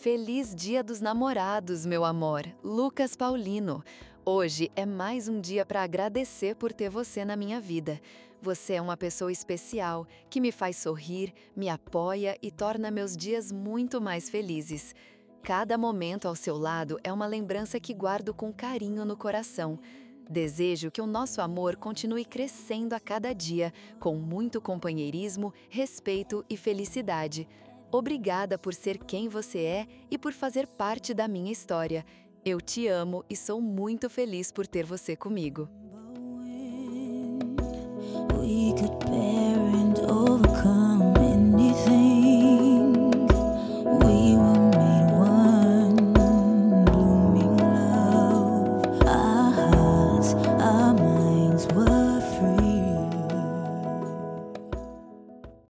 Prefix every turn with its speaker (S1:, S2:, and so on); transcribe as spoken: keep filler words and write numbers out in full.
S1: Feliz Dia dos Namorados, meu amor, Lucas Paulino. Hoje é mais um dia para agradecer por ter você na minha vida. Você é uma pessoa especial que me faz sorrir, me apoia e torna meus dias muito mais felizes. Cada momento ao seu lado é uma lembrança que guardo com carinho no coração. Desejo que o nosso amor continue crescendo a cada dia, com muito companheirismo, respeito e felicidade. Obrigada por ser quem você é e por fazer parte da minha história. Eu te amo e sou muito feliz por ter você comigo. We could bear